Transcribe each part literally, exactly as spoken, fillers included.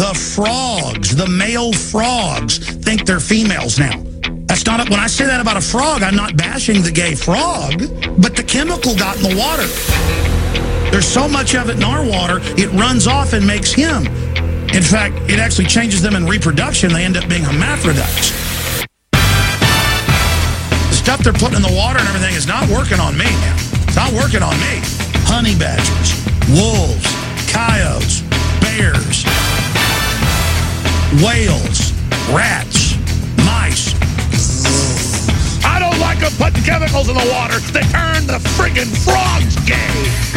The frogs, the male frogs, think they're females now. That's not, a, when I say that about a frog, I'm not bashing the gay frog, but the chemical got in the water. There's so much of it in our water, it runs off and makes him. In fact, it actually changes them in reproduction. They end up being hermaphrodites. The stuff they're putting in the water and everything is not working on me, man. It's not working on me. Honey badgers, wolves, coyotes, bears, whales, rats, mice. I don't like them putting chemicals in the water. They turn the friggin' frogs gay.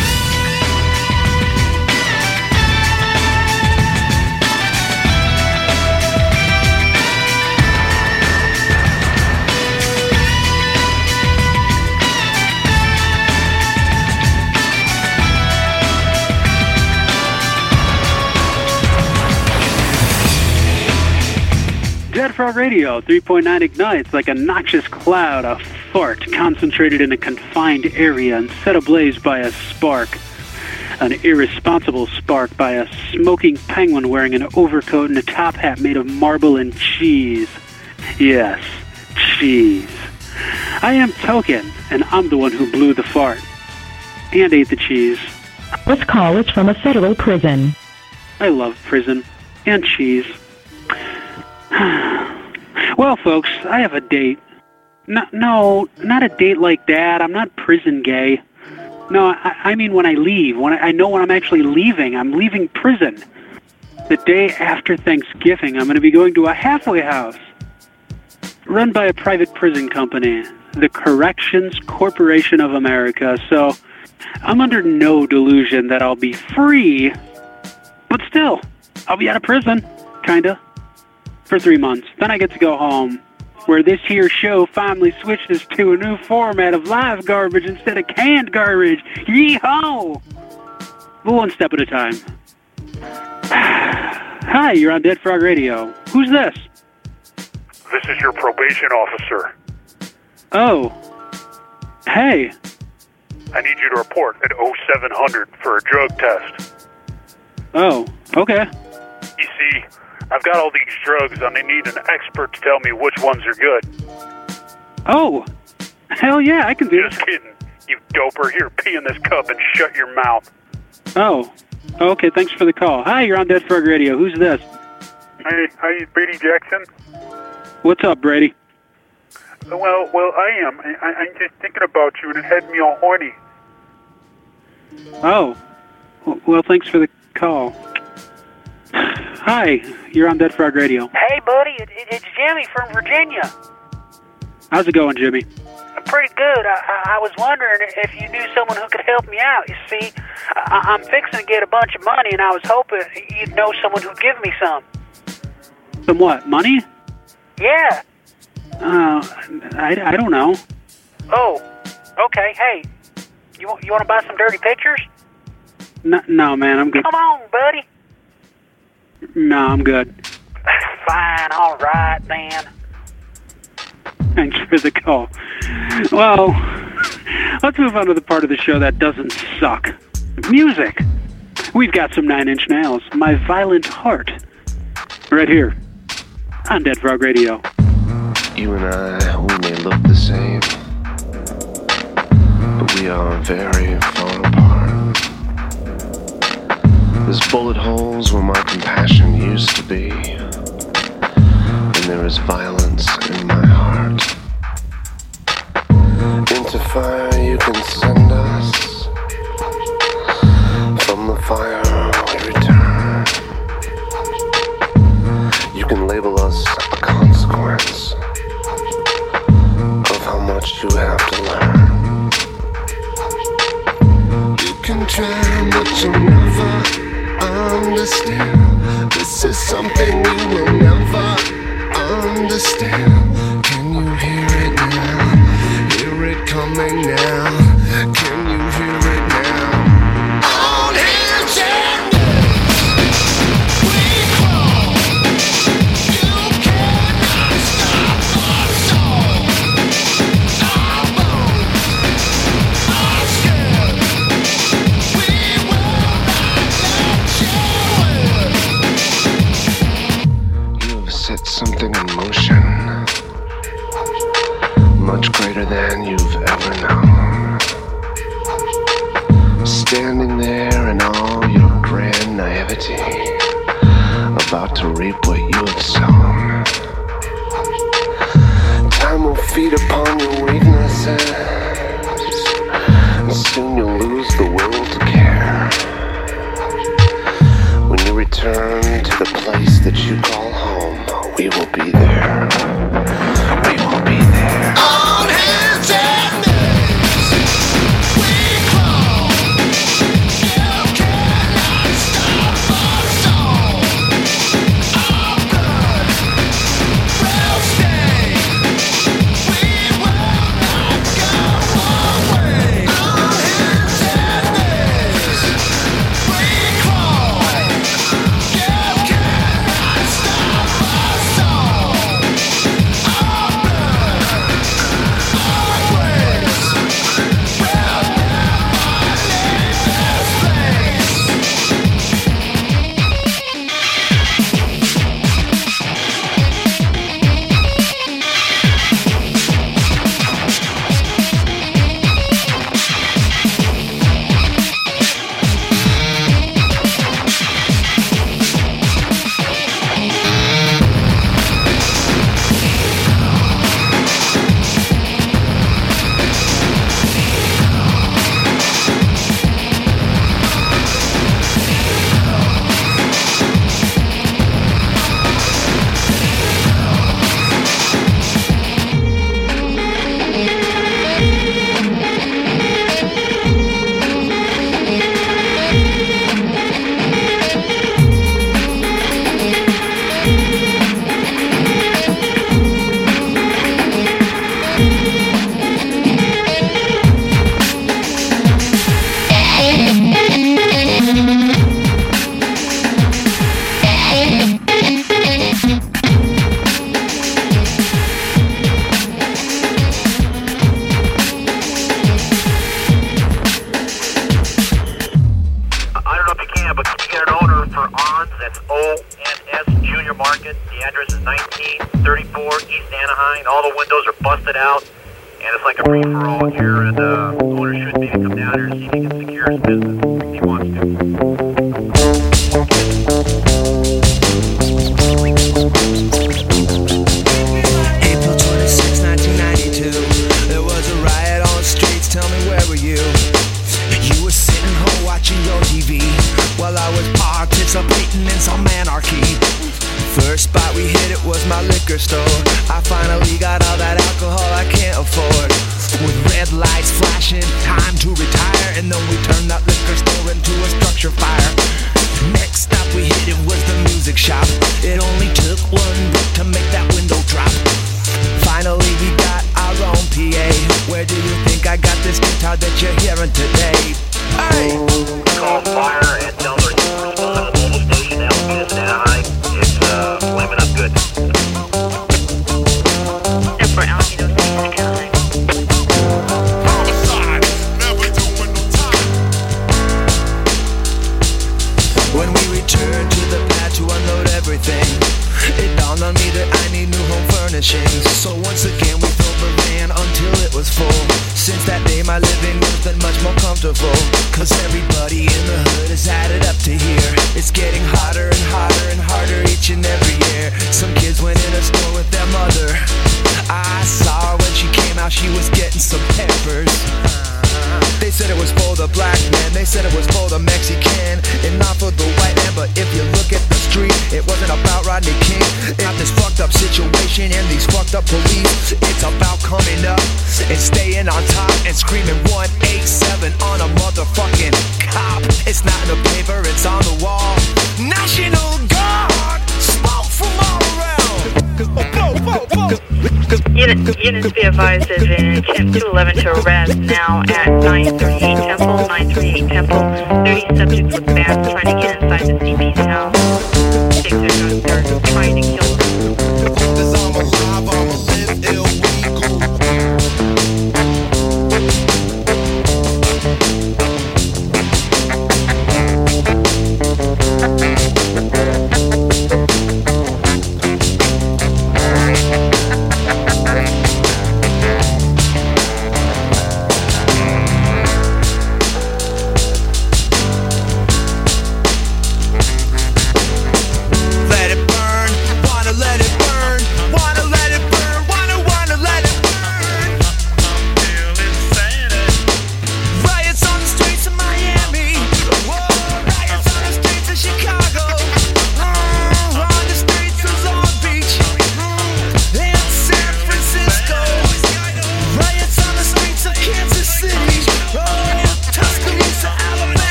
Dead Frog Radio, three point nine ignites like a noxious cloud, a fart concentrated in a confined area and set ablaze by a spark. An irresponsible spark by a smoking penguin wearing an overcoat and a top hat made of marble and cheese. Yes, cheese. I am Token, and I'm the one who blew the fart. And ate the cheese. This call is from a federal prison. I love prison. And cheese. Well, folks, I have a date. No, no, not a date like that. I'm not prison gay. No, I, I mean when I leave. When I, I know when I'm actually leaving. I'm leaving prison. The day after Thanksgiving, I'm going to be going to a halfway house run by a private prison company, the Corrections Corporation of America. So I'm under no delusion that I'll be free, but still, I'll be out of prison, kinda. For three months. Then I get to go home, where this here show finally switches to a new format of live garbage instead of canned garbage. Yee-haw! But one step at a time. Hi, you're on Dead Frog Radio. Who's this? This is your probation officer. Oh. Hey. I need you to report at oh seven hundred for a drug test. Oh, okay. You see, I've got all these drugs, and I need an expert to tell me which ones are good. Oh, hell yeah, I can do Just kidding. You doper. Here, pee in this cup and shut your mouth. Oh, okay, thanks for the call. Hi, you're on Dead Frog Radio. Who's this? Hey, hi, Brady Jackson. What's up, Brady? Well, well, I am. I, I'm just thinking about you, and it had me all horny. Oh, well, thanks for the call. Hi, you're on Dead Frog Radio. Hey, buddy, it, it, it's Jimmy from Virginia. How's it going, Jimmy? Pretty good. I, I, I was wondering if you knew someone who could help me out. You see, I, I'm fixing to get a bunch of money, and I was hoping you'd know someone who'd give me some. Some what, money? Yeah. Uh, I, I don't know. Oh, okay. Hey, you, you want to buy some dirty pictures? No, no, man, I'm good. Come on, buddy. No, I'm good. Fine, all right, then. Thanks for the call. Well, let's move on to the part of the show that doesn't suck. Music. We've got some Nine Inch Nails, My Violent Heart, right here on Dead Frog Radio. You and I, we may look the same, but we are very far apart. There's bullet holes where my compassion used to be, and there is violence in my heart. Into fire you can send us, from the fire we return. You can label us a consequence of how much you have to learn. You can try, but you'll never understand. This is something you will never understand. Can you hear it now? Hear it coming now? Can you hear it now? On hands and knees, we crawl. You cannot stop our soul. Our bones are scared. We will not let you in. set something in motion much greater than you've ever known. Standing there in all your grand naivety, about to reap what you have sown. Time will feed upon your weaknesses, and soon you'll lose the will to care. When you return to the place that you call home, we will be there. We will be there. On hands and knees, we crawl. You cannot stop our soul. Our blood will stay. We will not go away. On hands and knees, we crawl. You cannot stop our soul. Our blood, our ways will never leave this place. I don't know if you can, but can you get an owner for On's? That's O N S Junior Market. The address is nineteen thirty-four East Anaheim. All the windows are busted out, and it's like a free-for-all here, and uh, the owner should maybe come down here and see if he can secure his business if he wants to. April twenty-sixth, nineteen ninety-two. There was a riot on the streets. Tell me, where were you? You were sitting home watching your T V while I was participating in some anarchy. First spot we hit, it was my liquor store. I finally got all that alcohol I can't afford. With red lights flashing, time to retire, and then we turned that liquor store into a structure fire. Next stop we hit, it was the music shop. It only took one break to make that window drop. Finally we got our own P A. Where do you think I got this guitar that you're hearing today? Hey! Call fire and tell them to respond to the mobile station out in Anaheim. It's uh, flaming up good. For Alameda Station, Anaheim. When we returned to the pad to unload everything, it dawned on me that I need new home furnishings. So once again we filled the van until it was full. Since that day my living room's been much more comfortable, cause everybody in the hood has added up to here. It's getting hotter and hotter and harder each and every year. Some kids went in a store with their mother. I saw her when she came out, she was getting some peppers. They said it was for the black man, they said it was for the Mexican, and not for the white man. But if you look at the street, it wasn't about Rodney King. It's not this fucked up situation and these fucked up police. It's about coming up and staying on top and screaming one eight seven on a motherfucking cop. It's not in the paper, it's on the wall. National Guard, smoke from all around. Unit, units be advised there's an attempt two eleven to arrest now at nine thirty-eight Temple, nine thirty-eight Temple. thirty subjects with bats trying to get inside the C P's house. Six are they're trying to kill them. Cause I'm alive, I'm a live illegal.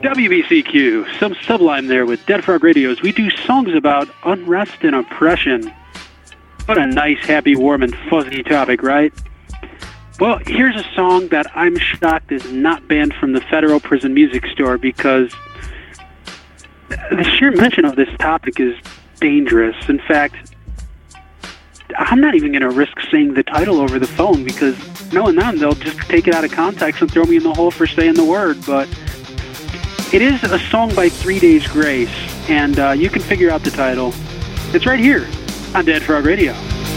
W B C Q, some Sublime there with Dead Frog Radios. We do songs about unrest and oppression. What a nice, happy, warm, and fuzzy topic, right? Well, here's a song that I'm shocked is not banned from the Federal Prison Music Store because the sheer mention of this topic is dangerous. In fact, I'm not even going to risk saying the title over the phone because knowing them, they'll just take it out of context and throw me in the hole for saying the word. But it is a song by Three Days Grace, and uh, you can figure out the title. It's right here on Dead Frog Radio.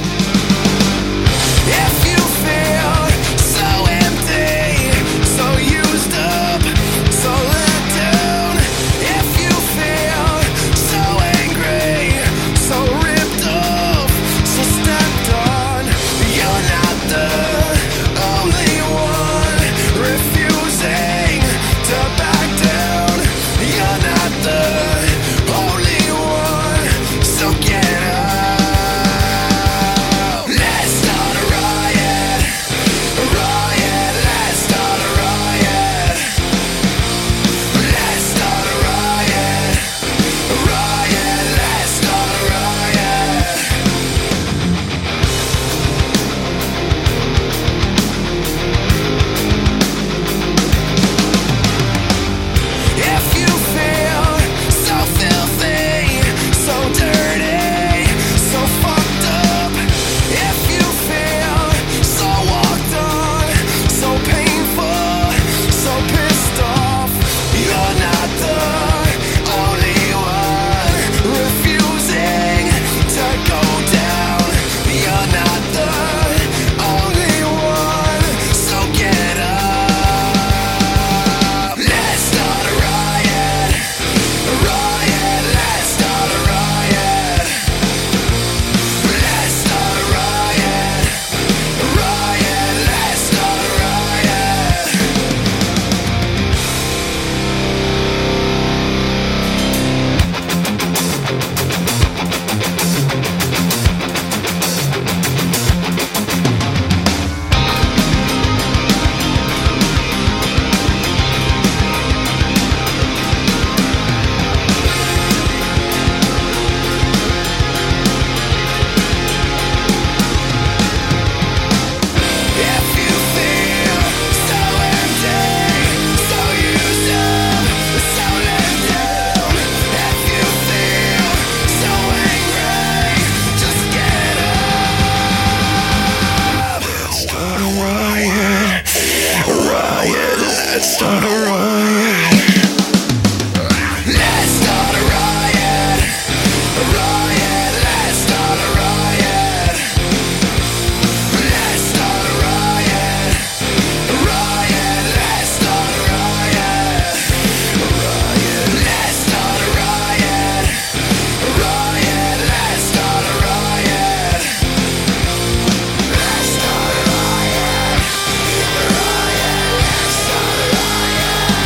If you feel so empty, so used up, so let down. If you feel so angry, so ripped off, so stepped on, you're not the only one refusing to back down. You're not the only one, so get up. Let's start a riot, a riot, let's start a riot. Let's start a riot, a riot, let's start a riot. If you feel so filthy, so dirty, so fucked up, if you feel so walked on, so painful, so pissed off, you're not the only one refusing to go down. You're not the only one, so get up. Let's start a riot, a riot, let's start a riot. Let's start a riot, a riot, let's start a riot. If you feel so empty, so used up, so let down. If you feel so angry, just get up. Start a riot, a riot, let's start a riot. Let's start a riot, a riot, let's start a riot. Let's start a riot, a riot, let's start a riot. A riot, let's start a riot, a riot, let's start a riot. Let's start a riot, a riot, let's start a riot.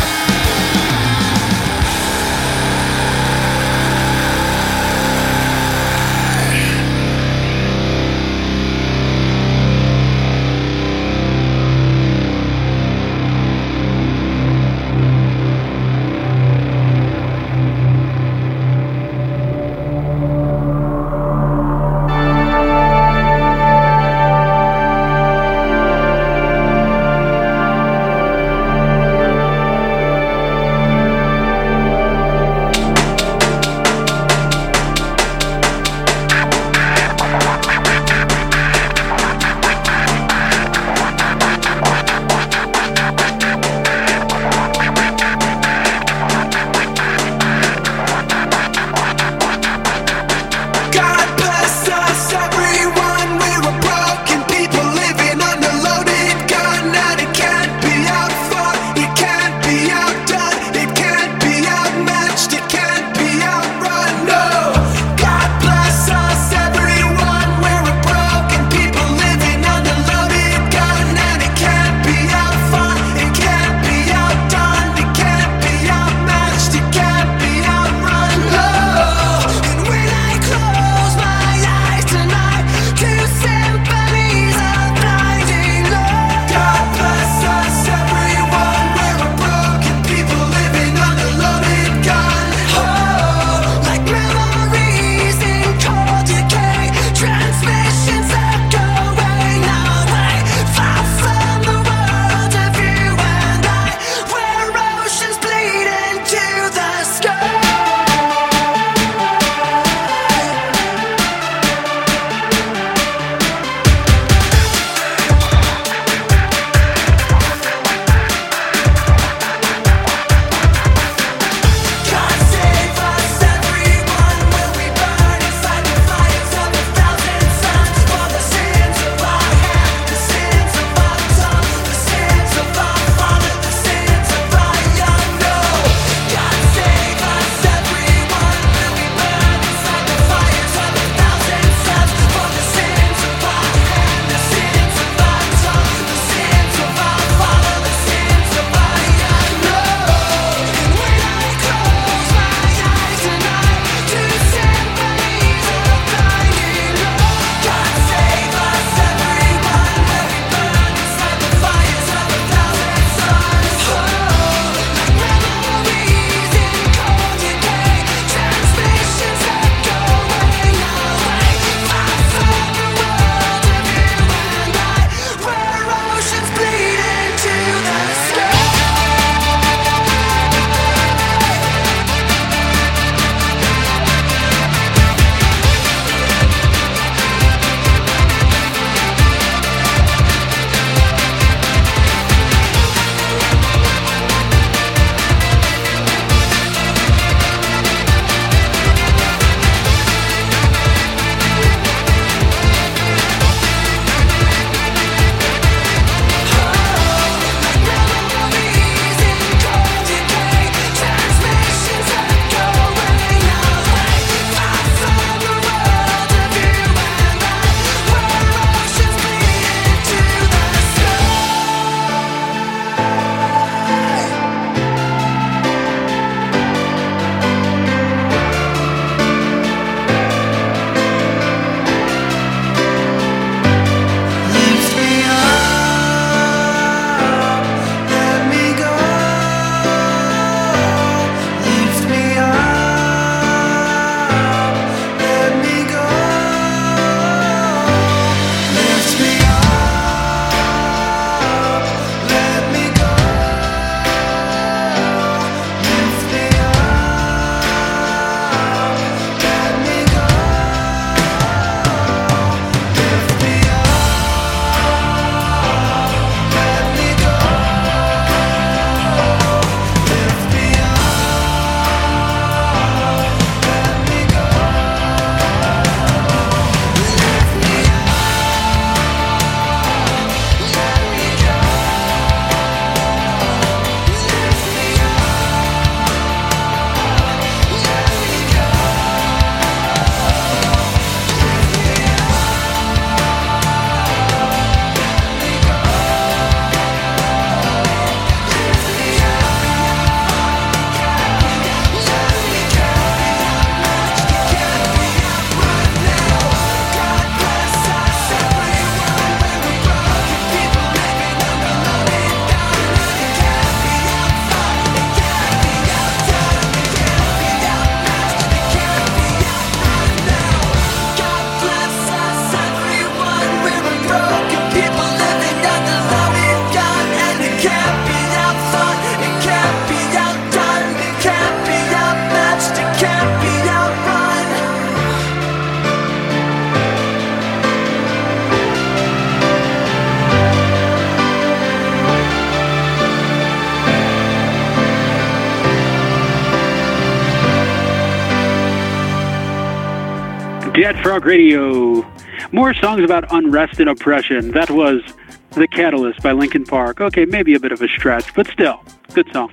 Dead Frog Radio. More songs about unrest and oppression. That was The Catalyst by Linkin Park. Okay, maybe a bit of a stretch, but still, good song.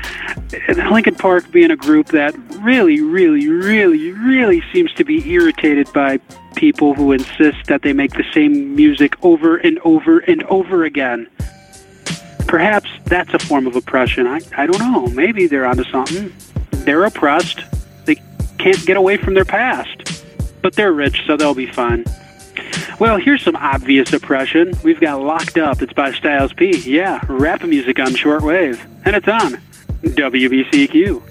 Linkin Park being a group that really, really, really, really seems to be irritated by people who insist that they make the same music over and over and over again. Perhaps that's a form of oppression. I, I don't know. Maybe they're onto something. They're oppressed. They can't get away from their past. But they're rich, so they'll be fine. Well, here's some obvious oppression. We've got Locked Up. It's by Styles P. Yeah, rap music on shortwave. And it's on W B C Q.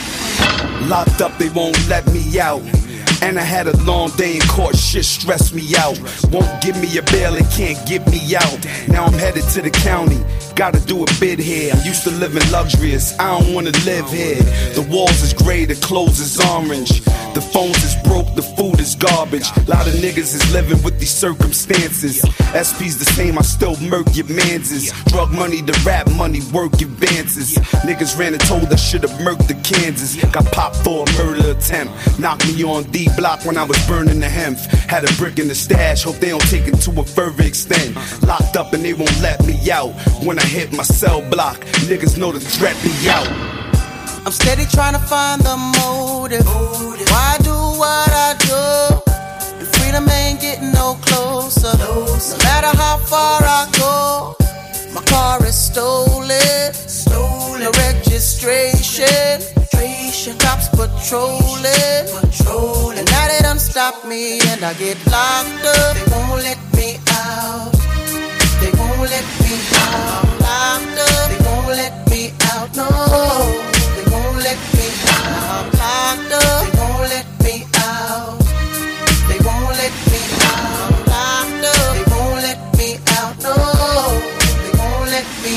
Locked up, they won't let me out. And I had a long day in court, shit stressed me out. Won't give me a bail and can't get me out. Now I'm headed to the county, gotta do a bid here. I'm used to living luxurious, I don't wanna live here. The walls is gray, the clothes is orange. The phones is broke, the food is garbage. A lot of niggas is living with these circumstances. S P's the same, I still murk your manses. Drug money, the rap money, work advances. Niggas ran and told I should've murked the Kansas. Got popped for a murder attempt. Knocked me on D block when I was burning the hemp. Had a brick in the stash, hope they don't take it to a further extent. Locked up and they won't let me out. When I hit my cell block, niggas know to threat me out. I'm steady trying to find the motive. Why do what I do? And freedom ain't getting no closer. No matter how far I go, my car is stolen. Stolen. No registration. Cops patrolling. Patrolling. And now they done stop me and I get locked up. They won't let me out. They won't let me out. I'm locked up. They won't let me out. No. They won't let me out. I'm locked up. They won't let me out. They won't let me out. I'm locked up. They won't let me out. No. They won't let me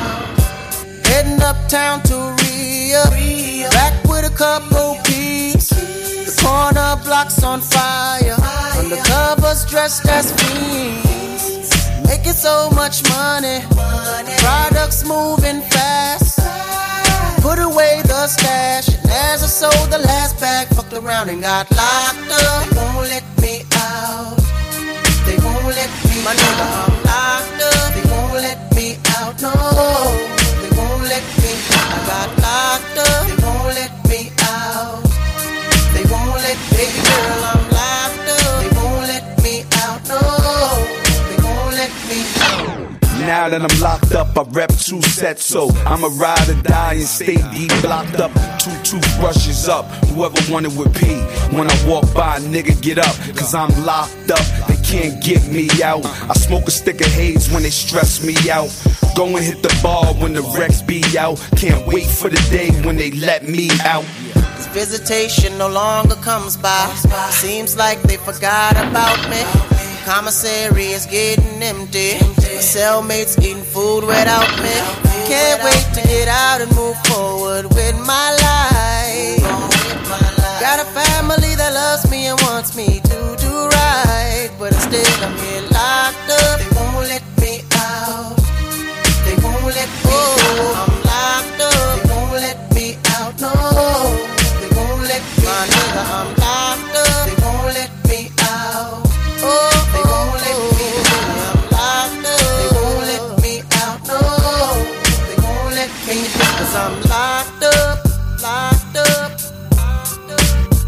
out. Heading uptown to Rio. Back with a couple peeps. The corner block's on fire. Undercovers dressed as fiends. Making so much money. Products moving fast. Put away the stash. And as I sold the last bag, fucked around and got locked up. They won't let me out. They won't let me out. My nigga, I'm locked up. They won't let me out. No. They won't let me out. I got locked up. They won't let me out. They won't let me, baby girl, I'm locked up. They won't let me out. No. They won't let me out. Now that I'm locked up, I rep two sets, so I'ma ride or die and stay deep blocked up. Two toothbrushes up, whoever wanted with P. When I walk by, nigga get up, cause I'm locked up. They can't get me out. I smoke a stick of haze when they stress me out. Go and hit the bar when the Rex be out. Can't wait for the day when they let me out. Cause visitation no longer comes by. Seems like they forgot about me. Commissary is getting empty. My cellmates eating food without me. Can't wait to get out and move forward with my life. Got a family that loves me and wants me to do right. But instead I'm here locked up. They won't let me out. They won't let me out. I'm locked up. They won't let me out. No. They won't let me out. My nigga, I'm locked up. They won't let me out. Oh. Cause I'm locked up, locked up, locked up.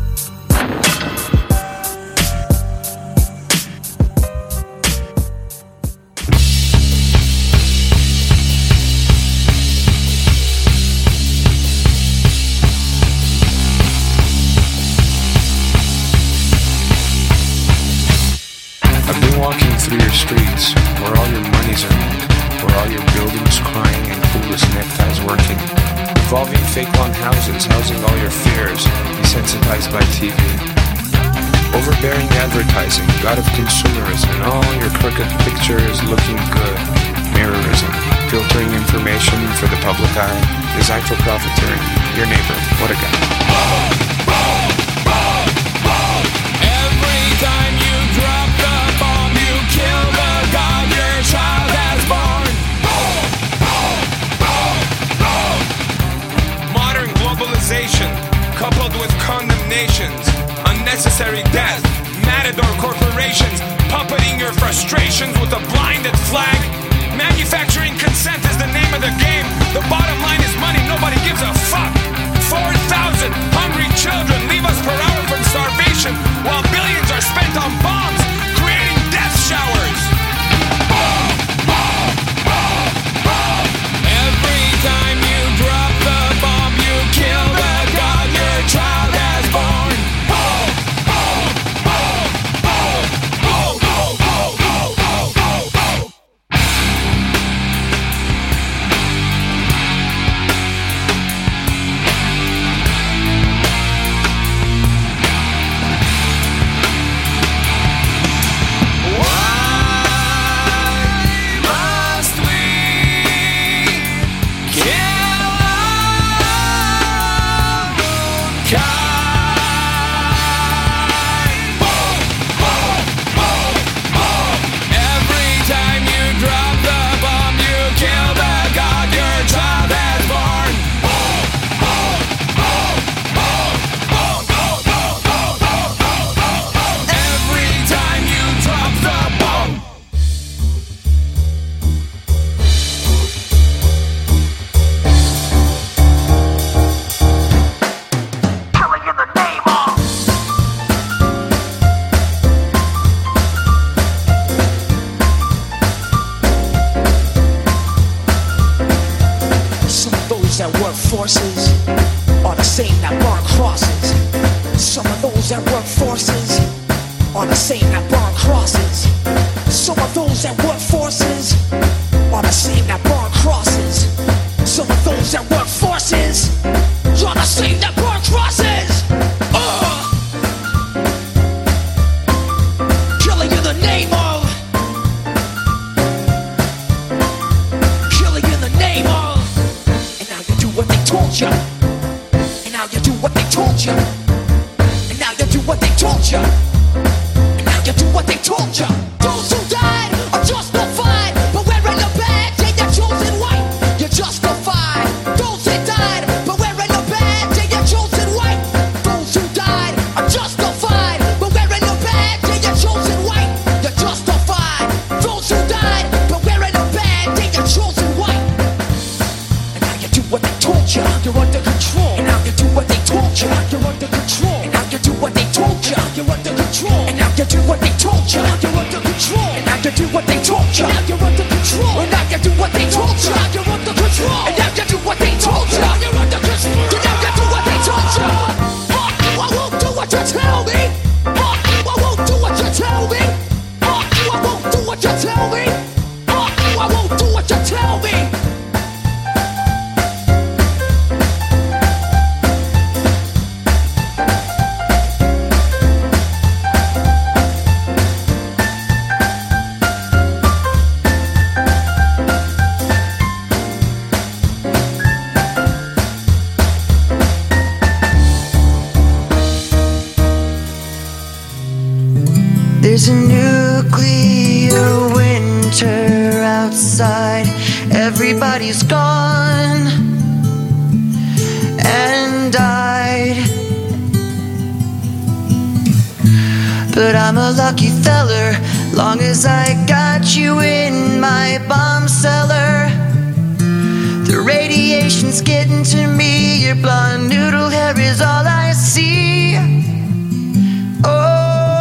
I've been walking through your streets, where all your money's earned, where all your buildings crying and clueless neckties working, involving fake long houses, housing all your fears, desensitized by T V. Overbearing advertising, god of consumerism, and all your crooked pictures looking good. Mirrorism, filtering information for the public eye, designed for profiteering. Your neighbor, what a guy. Every time you drop the bomb, you kill the god your child has born. Modern globalization, coupled with condemnations, unnecessary death, matador corporations, puppeting your frustrations with a blinded flag. Manufacturing consent is the name of the game. The bottom line is money, nobody gives a fuck. four thousand hungry children leave us per hour from starvation, while billions are spent on bombs, creating death showers. Every time you drop the bomb, you kill the god your child has born. Forces are the same that burn crosses. Some of those that work forces are the same that burn crosses. Some of those that work forces are the same that burn crosses. Some of those that work forces are the same that burn crosses. Uh. Killing in the name of. Killing in the name of. What they told you, and now you do what they told you, and now you do what they told you, and now you do what they told you. Those who died are justified, but wearing a badge and you're chosen white. You're justified. Those who died, but wearing a badge and you're chosen white. Those who died are justified, but wearing a badge and you're chosen white. You're justified. Those who died, but wearing a badge and you're chosen white. What they told you, you're under control. And now you do what they told you, you're under control. And now you do what they told you, you're under control. And now you do what they told you, you're under control. And now you do what they told you, you're under control. And now you do what they told you, you're under control. And now you do what they told you, you're under control. And now you do what they told you. Fuck you, I won't do what you tell me. Fuck you, I won't do what you tell me. Fuck you, I won't do what you tell me. Fuck you, I won't do what you tell me. There's a nuclear winter outside. Everybody's gone and died. But I'm a lucky feller, long as I got you in my bomb cellar. The radiation's getting to me, your blonde noodle hair is all I see. Oh,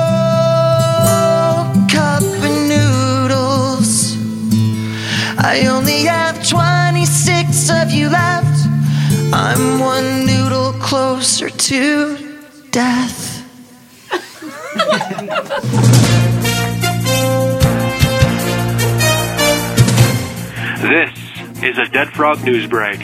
I only have twenty-six of you left. I'm one noodle closer to death. This is a Dead Frog News Break.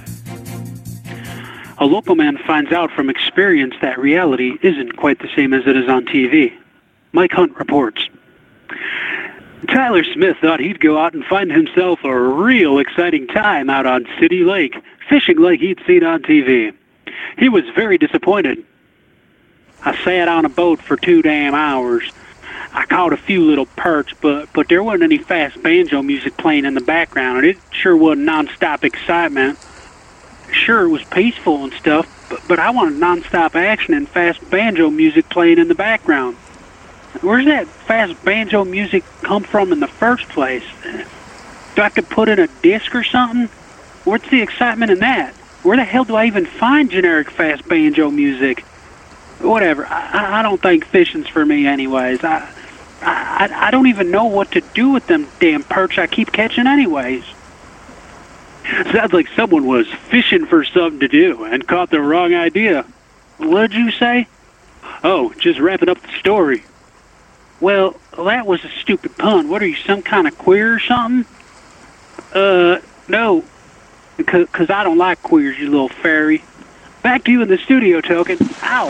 A local man finds out from experience that reality isn't quite the same as it is on T V. Mike Hunt reports. Tyler Smith thought he'd go out and find himself a real exciting time out on City Lake, fishing like he'd seen on T V. He was very disappointed. I sat on a boat for two damn hours. I caught a few little perch, but, but there wasn't any fast banjo music playing in the background, and it sure wasn't non-stop excitement. Sure, it was peaceful and stuff, but, but I wanted non-stop action and fast banjo music playing in the background. Where's that fast banjo music come from in the first place? Do I have to put in a disc or something? What's the excitement in that? Where the hell do I even find generic fast banjo music? Whatever. I, I don't think fishing's for me anyways. I, I I don't even know what to do with them damn perch I keep catching anyways. Sounds like someone was fishing for something to do and caught the wrong idea. What'd you say? Oh, just wrapping up the story. Well, that was a stupid pun. What are you, some kind of queer or something? Uh, no. Because I don't like queers, you little fairy. Back to you in the studio, Token. Ow!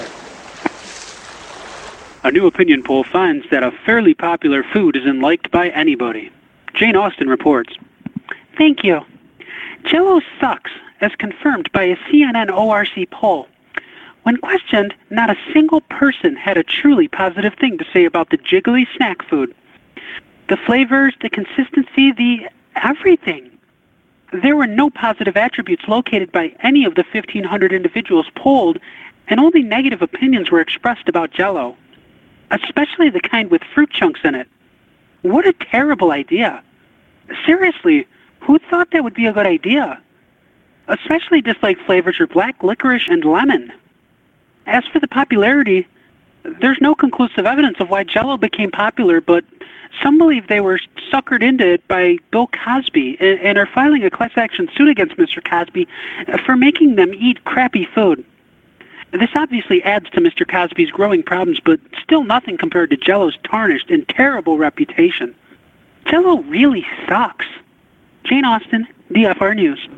A new opinion poll finds that a fairly popular food isn't liked by anybody. Jane Austen reports. Thank you. Jell-O sucks, as confirmed by a C N N O R C poll. When questioned, not a single person had a truly positive thing to say about the jiggly snack food. The flavors, the consistency, the everything. There were no positive attributes located by any of the fifteen hundred individuals polled, and only negative opinions were expressed about Jell-O, especially the kind with fruit chunks in it. What a terrible idea. Seriously, who thought that would be a good idea? Especially disliked flavors are black licorice and lemon. As for the popularity, there's no conclusive evidence of why Jell-O became popular, but some believe they were suckered into it by Bill Cosby and, and are filing a class action suit against Mister Cosby for making them eat crappy food. This obviously adds to Mister Cosby's growing problems, but still nothing compared to Jell-O's tarnished and terrible reputation. Jell-O really sucks. Jane Austen, D F R News.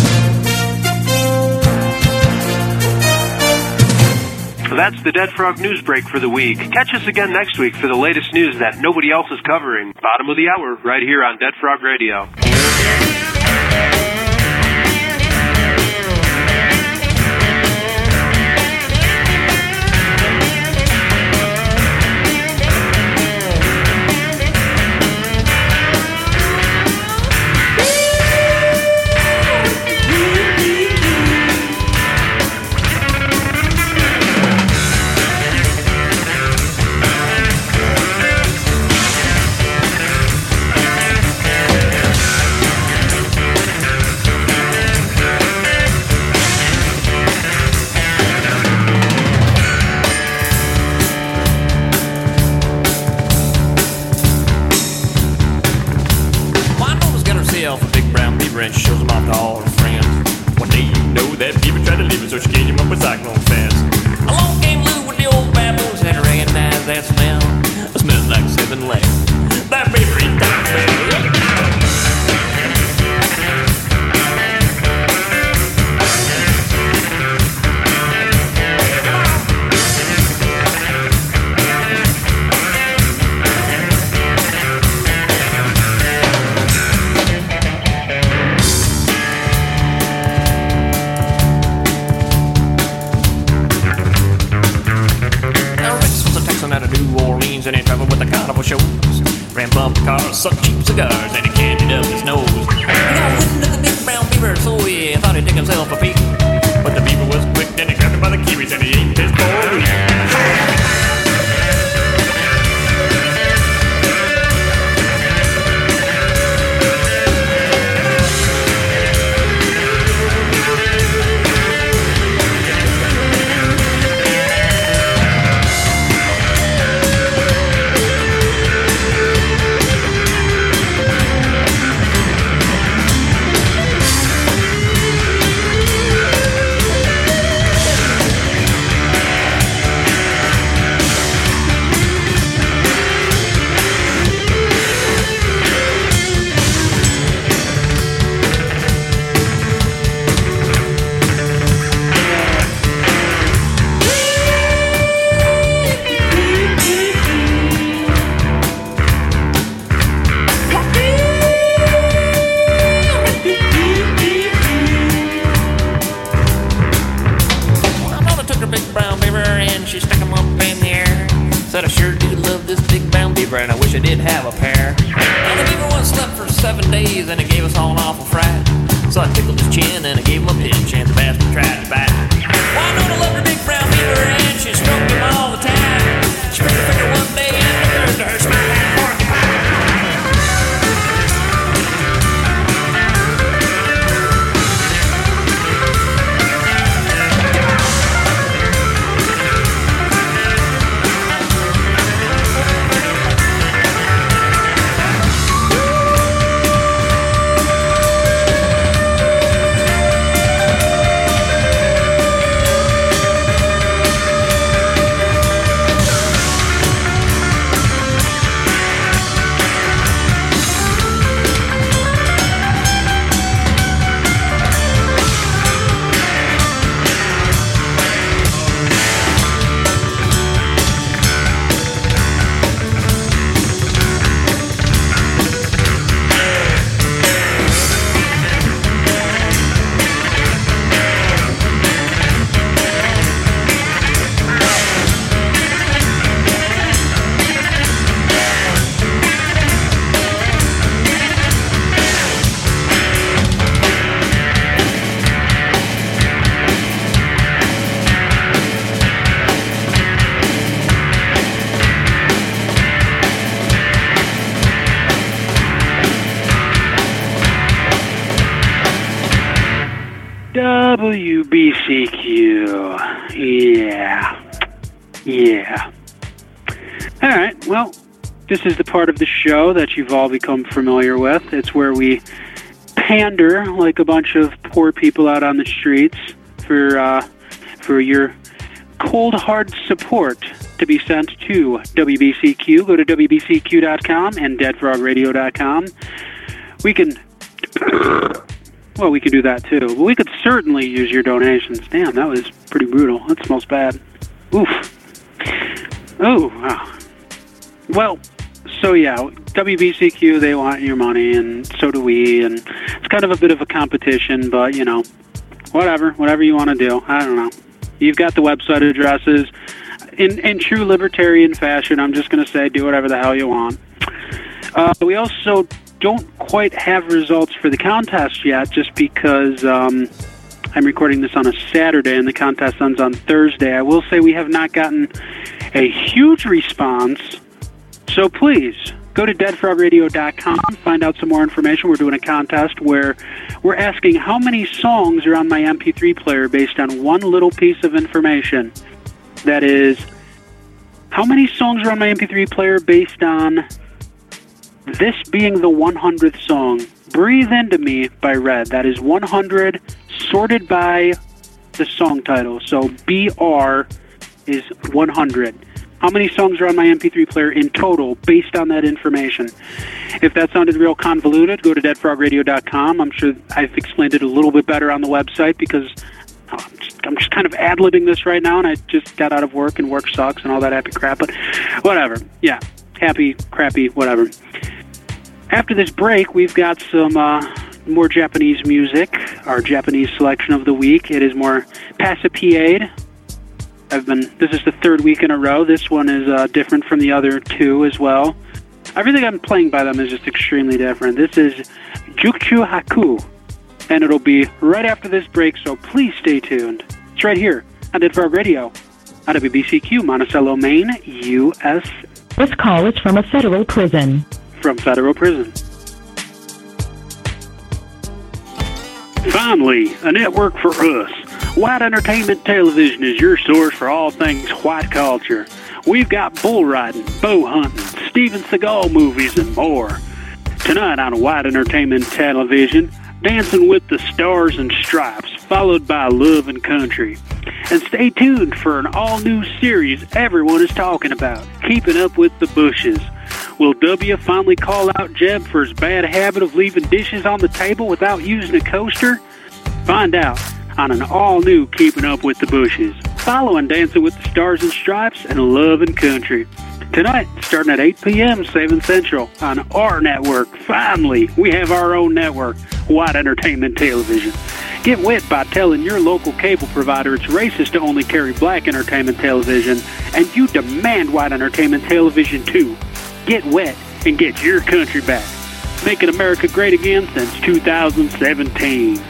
That's the Dead Frog News Break for the week. Catch us again next week for the latest news that nobody else is covering. Bottom of the hour, right here on Dead Frog Radio. And she shows them off to all her friends. One day you know that beaver tried to leave her, so she gave him up with cyclone fence. Along came Lou with the old baboons and recognized that smell. It smells like seven legs. That beaver ain't that bad. And he traveled with the carnival shows. Ran bumper cars, sucked cheap cigars, and he candied up his nose. He got wind of the big brown beaver, so he thought he'd take himself a peek. But the beaver was quick, then he grabbed him by the kiwis and he ate his bowl. And I wish I did have a pair. And the beaver once slept for seven days and it gave us all an awful fright. So I tickled his chin and I gave him a pinch and the bastard tried to bite. Well, I know I loved her big brown beaver and she stroked him all the time. She picked her finger one day and C Q. Yeah. Yeah. All right, well, this is the part of the show that you've all become familiar with. It's where we pander like a bunch of poor people out on the streets for uh, for your cold, hard support to be sent to W B C Q. Go to W B C Q dot com and Dead Frog Radio dot com. We can... Well, we could do that too. But we could certainly use your donations. Damn, that was pretty brutal. That smells bad. Oof. Oh, wow. Well, so yeah, W B C Q, they want your money, and so do we, and it's kind of a bit of a competition, but, you know, whatever, whatever you want to do. I don't know. You've got the website addresses. In, in true libertarian fashion, I'm just going to say do whatever the hell you want. Uh, we also don't quite have results for the contest yet, just because um, I'm recording this on a Saturday and the contest ends on Thursday. I will say we have not gotten a huge response, so please go to Dead Frog Radio dot com, find out some more information. We're doing a contest where we're asking how many songs are on my M P three player based on one little piece of information. That is, how many songs are on my M P three player based on this being the one hundredth song, Breathe Into Me by Red. That is one hundred sorted by the song title. So B R is one hundred. How many songs are on my M P three player in total based on that information? If that sounded real convoluted, go to Dead Frog Radio dot com. I'm sure I've explained it a little bit better on the website because I'm just, I'm just kind of ad-libbing this right now, and I just got out of work, and work sucks and all that happy crap. But whatever. Yeah, happy, crappy, whatever. After this break, we've got some uh, more Japanese music, our Japanese selection of the week. It is more Passapiade. I've been. This is the third week in a row. This one is uh, different from the other two as well. Everything I'm playing by them is just extremely different. This is Jukchu Haku, and it'll be right after this break, so please stay tuned. It's right here on Dead Frog Radio, on W B C Q, Monticello, Maine, U S This call is from a federal prison. From federal prison. Finally, a network for us. White Entertainment Television is your source for all things white culture. We've got bull riding, bow hunting, Steven Seagal movies, and more. Tonight on White Entertainment Television, Dancing with the Stars and Stripes, followed by Love and Country. And stay tuned for an all-new series everyone is talking about, Keeping Up with the Bushes. Will W finally call out Jeb for his bad habit of leaving dishes on the table without using a coaster? Find out on an all-new Keeping Up with the Bushes, following Dancing with the Stars and Stripes and Love and Country. Tonight, starting at eight p.m., seven Central, on our network. Finally, we have our own network, White Entertainment Television. Get wet by telling your local cable provider it's racist to only carry black entertainment television, and you demand White Entertainment Television too. Get wet and get your country back. Making America great again since two thousand seventeen.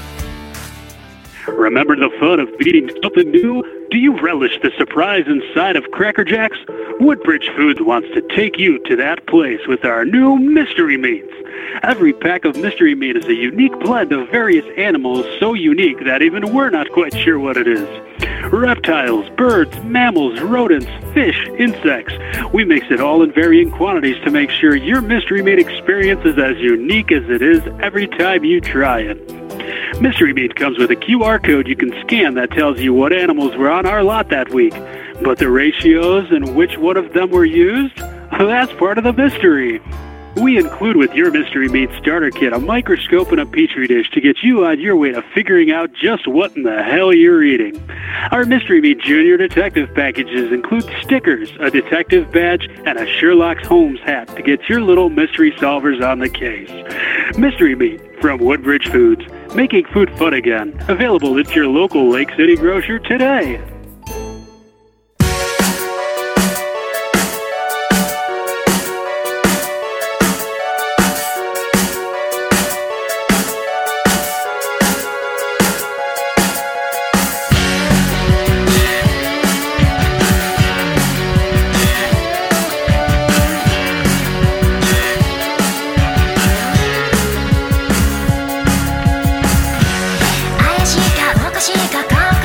Remember the fun of eating something new? Do you relish the surprise inside of Cracker Jacks? Woodbridge Foods wants to take you to that place with our new mystery meats. Every pack of mystery meat is a unique blend of various animals, so unique that even we're not quite sure what it is. Reptiles, birds, mammals, rodents, fish, insects. We mix it all in varying quantities to make sure your mystery meat experience is as unique as it is every time you try it. Mystery Meat comes with a Q R code you can scan that tells you what animals were on our lot that week. But the ratios and which one of them were used? That's part of the mystery. We include with your Mystery Meat starter kit a microscope and a petri dish to get you on your way to figuring out just what in the hell you're eating. Our Mystery Meat Junior Detective packages include stickers, a detective badge, and a Sherlock Holmes hat to get your little mystery solvers on the case. Mystery Meat from Woodbridge Foods, making food fun again. Available at your local Lake City grocer today. Shika,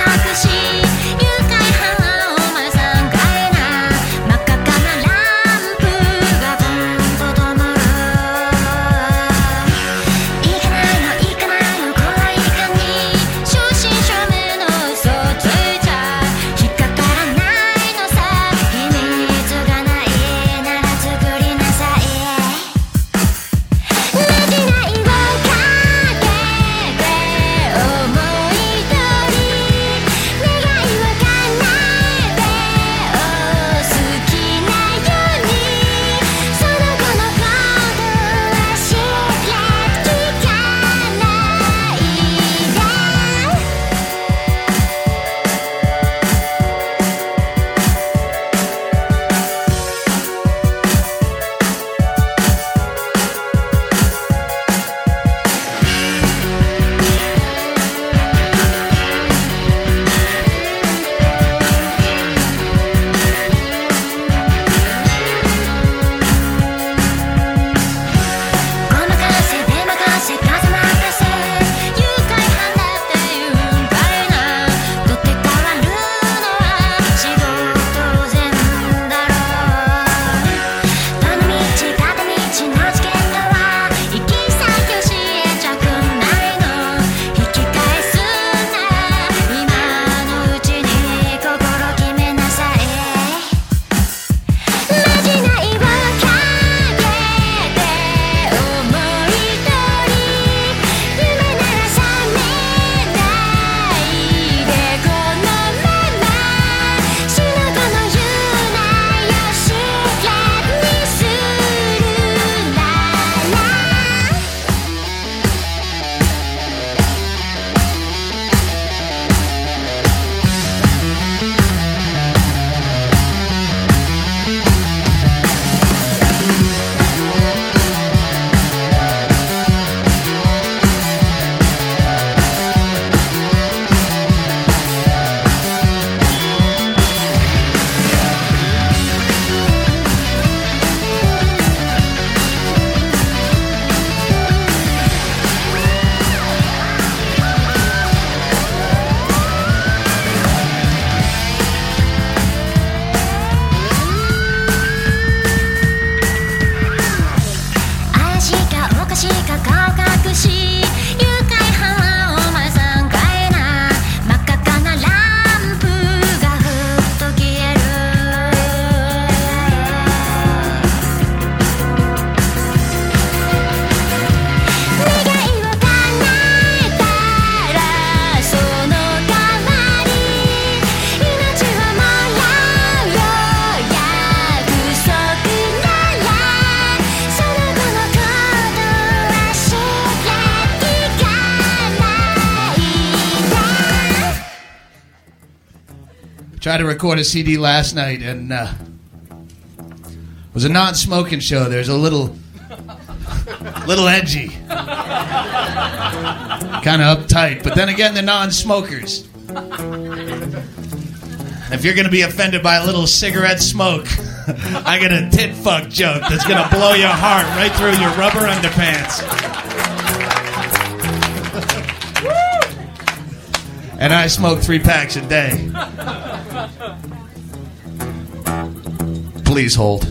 Tried to record a C D last night, and uh, it was a non-smoking show. There's a little, little edgy, kind of uptight. But then again, they're non-smokers. If you're going to be offended by a little cigarette smoke, I got a tit fuck joke that's going to blow your heart right through your rubber underpants. And I smoke three packs a day. Please hold.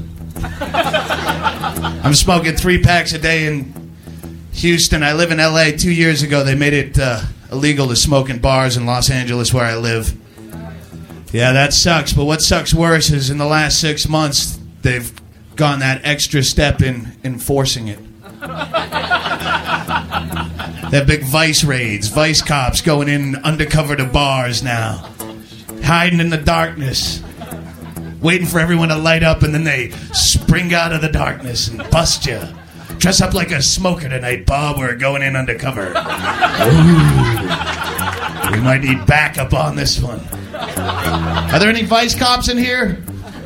I'm smoking three packs a day in Houston. I live in L A. Two years ago, they made it uh, illegal to smoke in bars in Los Angeles, where I live. Yeah, that sucks. But what sucks worse is in the last six months, they've gone that extra step in enforcing it. They have big vice raids, vice cops going in undercover to bars now, hiding in the darkness, waiting for everyone to light up, and then they spring out of the darkness and bust you. Dress up like a smoker tonight, Bob. We're going in undercover. Ooh. We might need backup on this one. Are there any vice cops in here?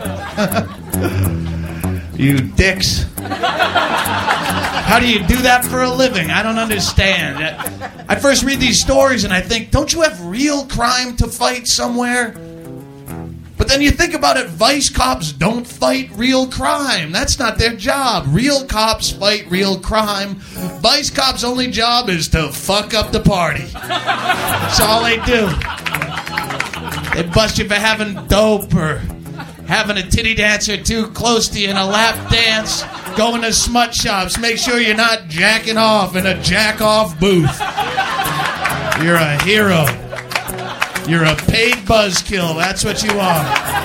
You dicks. How do you do that for a living? I don't understand. I first read these stories and I think, don't you have real crime to fight somewhere? But then you think about it, vice cops don't fight real crime. That's not their job. Real cops fight real crime. Vice cops' only job is to fuck up the party. That's all they do. They bust you for having dope or having a titty dancer too close to you in a lap dance, going to smut shops. Make sure you're not jacking off in a jack-off booth. You're a hero. You're a paid buzzkill. That's what you are.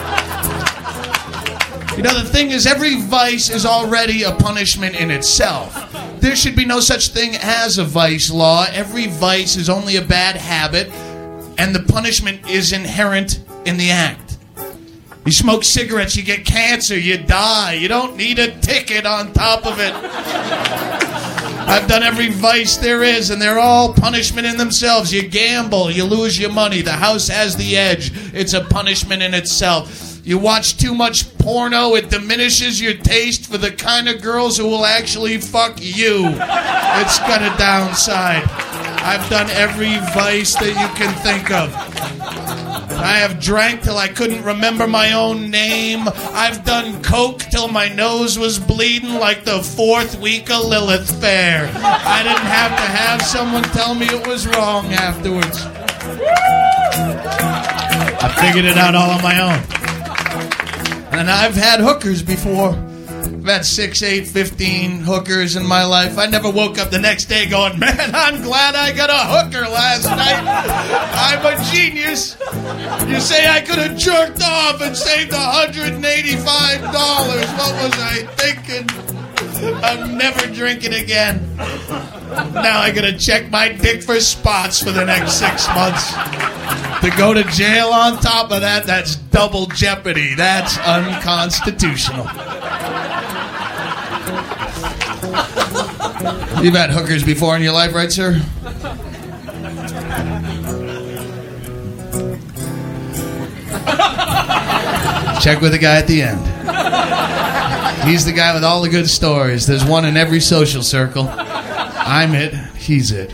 You know, the thing is, every vice is already a punishment in itself. There should be no such thing as a vice law. Every vice is only a bad habit, and the punishment is inherent in the act. You smoke cigarettes, you get cancer, you die. You don't need a ticket on top of it. I've done every vice there is, and they're all punishment in themselves. You gamble, you lose your money. The house has the edge. It's a punishment in itself. You watch too much porno, it diminishes your taste for the kind of girls who will actually fuck you. It's got a downside. I've done every vice that you can think of. I have drank till I couldn't remember my own name. I've done coke till my nose was bleeding like the fourth week of Lilith Fair. I didn't have to have someone tell me it was wrong afterwards. I figured it out all on my own. And I've had hookers before. I've had six, eight, fifteen hookers in my life. I never woke up the next day going, man, I'm glad I got a hooker last night. I'm a genius. You say I could have jerked off and saved one hundred eighty-five dollars. What was I thinking? I'm never drinking again. Now I gotta check my dick for spots for the next six months. To go to jail on top of that, that's double jeopardy. That's unconstitutional. You've had hookers before in your life, right, sir? Check with the guy at the end. He's the guy with all the good stories. There's one in every social circle. I'm it. He's it.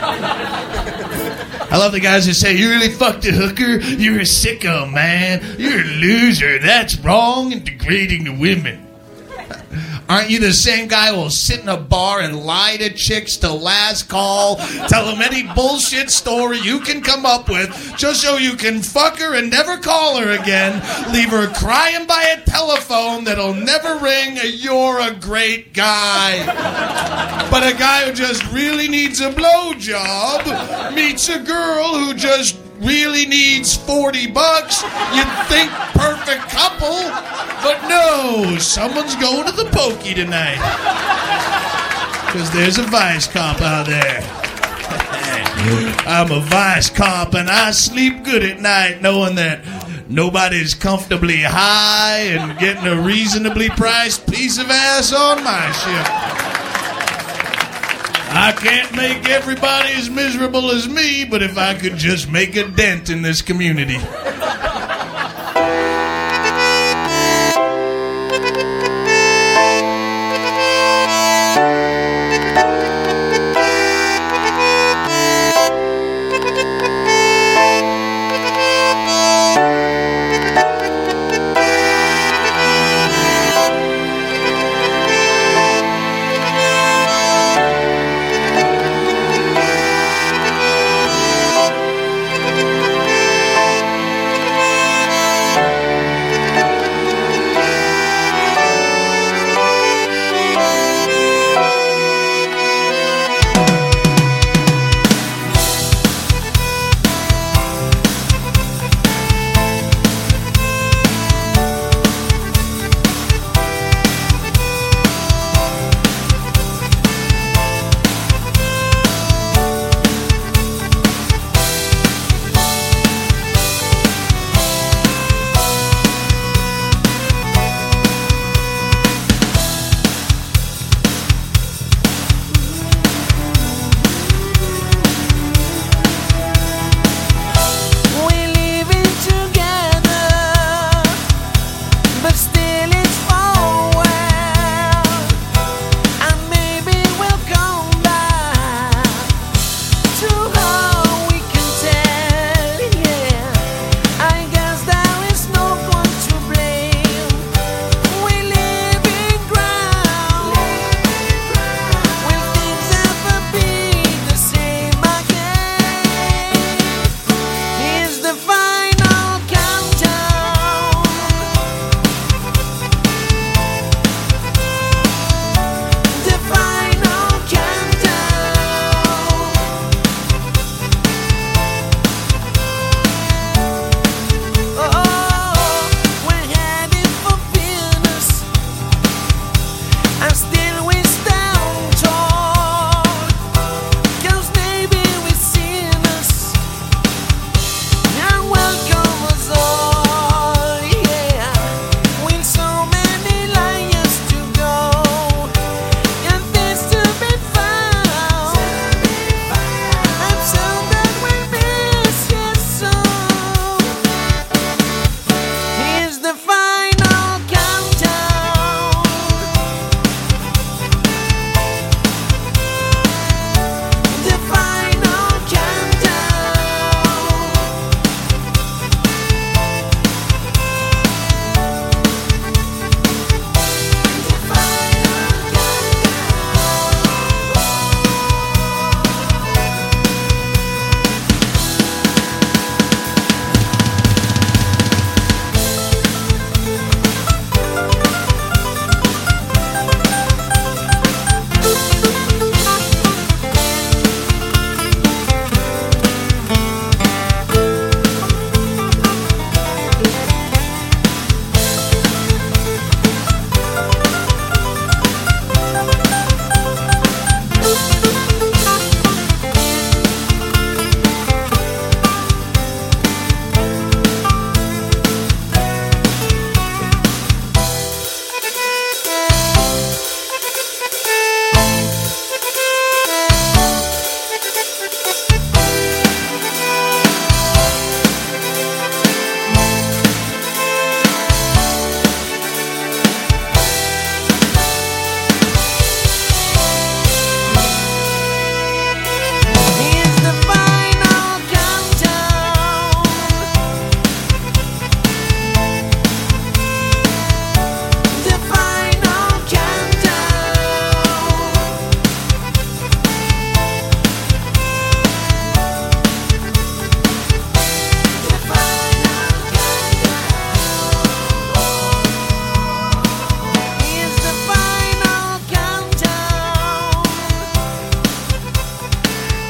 I love the guys that say, you really fucked a hooker? You're a sicko, man. You're a loser. That's wrong and degrading to women. Aren't you the same guy who will sit in a bar and lie to chicks till last call, tell them any bullshit story you can come up with just so you can fuck her and never call her again, leave her crying by a telephone that'll never ring a you're a great guy. But a guy who just really needs a blowjob meets a girl who just really needs forty bucks, you'd think perfect couple, but no, someone's going to the pokey tonight. Because there's a vice cop out there. I'm a vice cop and I sleep good at night knowing that nobody's comfortably high and getting a reasonably priced piece of ass on my ship. I can't make everybody as miserable as me, but if I could just make a dent in this community.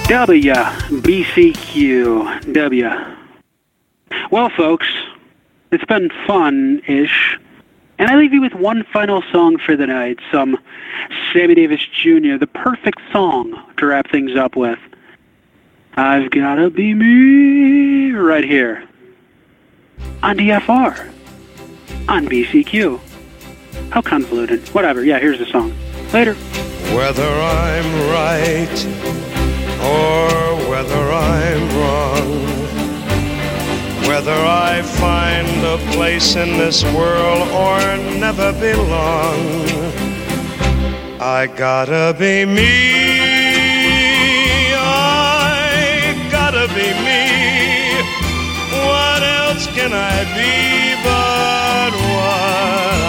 W B C Q W. Well, folks, it's been fun-ish. And I leave you with one final song for the night, some Sammy Davis Junior, the perfect song to wrap things up with. I've Gotta Be Me, right here on D F R, on B C Q. How convoluted. Whatever, yeah, here's the song. Later. Whether I'm right or whether I'm wrong, whether I find a place in this world or never belong, I gotta be me, I gotta be me. What else can I be but what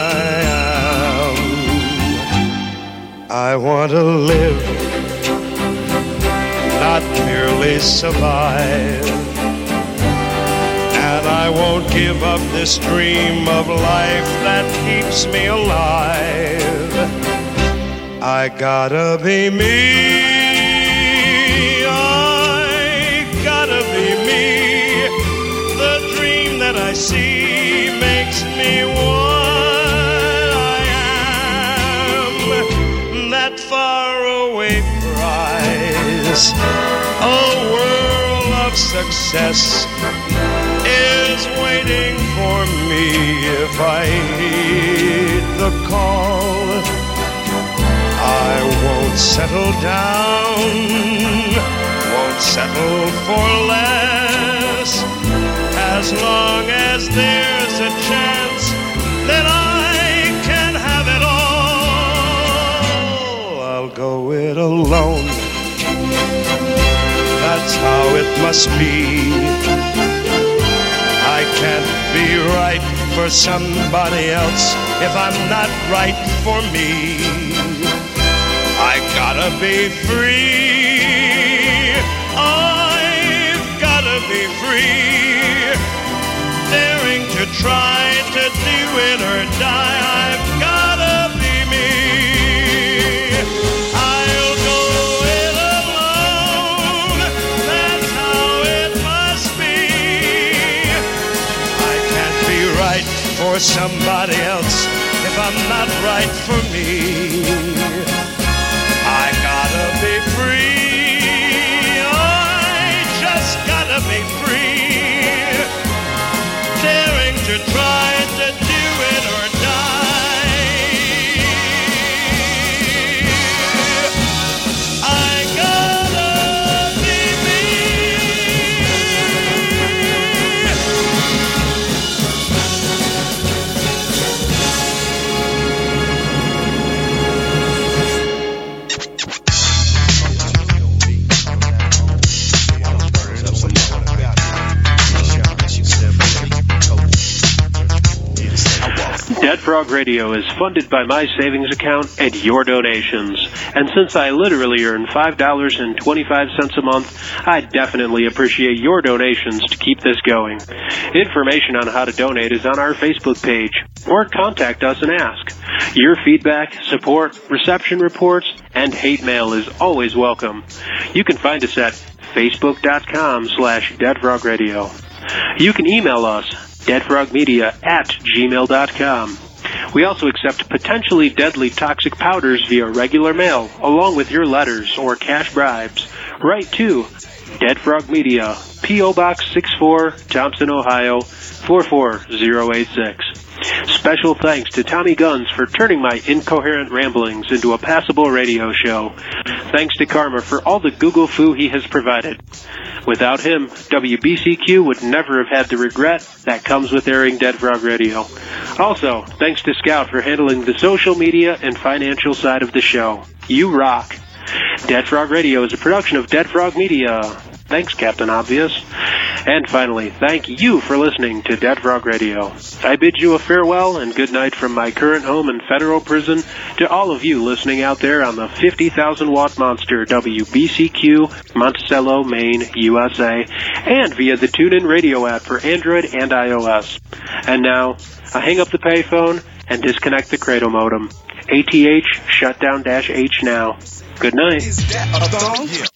I am? I want to live, not merely survive. And I won't give up this dream of life that keeps me alive. I gotta be me, I gotta be me. The dream that I see makes me what I am. That faraway prize, a world of success, is waiting for me if I heed the call. I won't settle down, won't settle for less, as long as there's a chance that I can have it all. I'll go it alone, that's how it must be. I can't be right for somebody else if I'm not right for me. I gotta be free, I've gotta be free. Daring to try to do it or die, I've gotta be me. I'll go it alone, that's how it must be. Right for somebody else if I'm not right for me. I gotta be free, I just gotta be free. Daring to try to do it or die. I gotta be me. Dead Frog Radio is funded by my savings account and your donations. And since I literally earn five dollars and twenty-five cents a month, I definitely appreciate your donations to keep this going. Information on how to donate is on our Facebook page, or contact us and ask. Your feedback, support, reception reports, and hate mail is always welcome. You can find us at facebook.com slash deadfrogradio. You can email us, deadfrogmedia at gmail dot com. We also accept potentially deadly toxic powders via regular mail, along with your letters or cash bribes. Write to Dead Frog Media, P O. Box sixty-four, Thompson, Ohio, four four zero eight six. Special thanks to Tommy Guns for turning my incoherent ramblings into a passable radio show. Thanks to Karma for all the Google foo he has provided. Without him, W B C Q would never have had the regret that comes with airing Dead Frog Radio. Also, thanks to Scout for handling the social media and financial side of the show. You rock. Dead Frog Radio is a production of Dead Frog Media. Thanks, Captain Obvious. And finally, thank you for listening to Dead Frog Radio. I bid you a farewell and good night from my current home in federal prison to all of you listening out there on the fifty thousand watt monster W B C Q, Monticello, Maine, U S A, and via the TuneIn Radio app for Android and iOS. And now, I hang up the payphone and disconnect the Cradle modem. A T H shutdown dash H now. Good night.